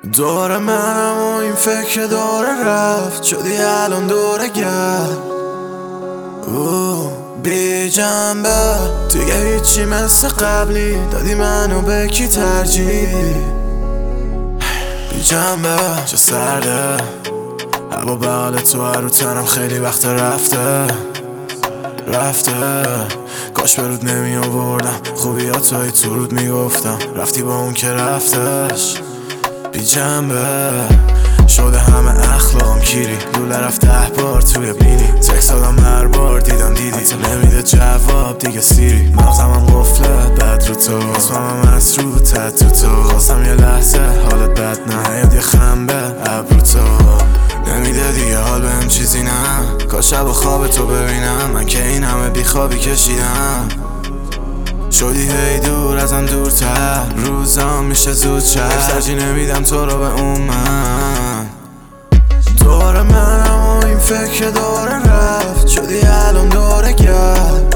دور منم و این فکر دوره رفت شدی الان دوره گرد بی جنبه دیگه هیچی مثل قبلی دادی منو به کی ترجیح بی جنبه چه سرده هوا به حال تو رو تنم خیلی وقت رفته کاش به رود نمی آوردم خوبیاتایی تو رود می گفتم رفتی با اون که رفتش بی جنبه شده همه اخلاقم کیری لوله رفت 10 بار توی بینی تکس دادم هر بار دیدم دیدی حتی نمیده جواب دیگه سیری مغزمم قفله بد رو تو اسمم از رو تد تو خواستم یه لحظه حالت بد نه یاد یه خنبه ابرو تو نمیده دیگه حال بهم چیزی نه کاش شب و خواب تو ببینم من که این همه بی خوابی کشیدم شدی هی دور ازم دورتر روزام میشه زودتر ترجیح نمیدم تو رو به اون من دور منم و این فکر دوره رفت شدی الان دوره گرد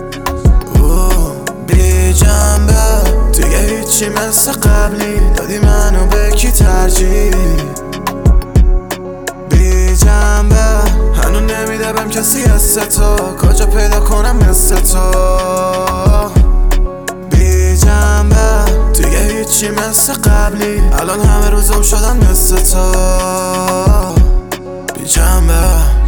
بی جنبه دیگه هیچی مثل قبلی دادی منو به کی ترجیح بی جنبه هنو نمیده بهم کسی حس تو کجا پیدا کنم مثل تو دیگه هیچی مثل قبلی الان همه روزم شدن مثل تو بی جنبه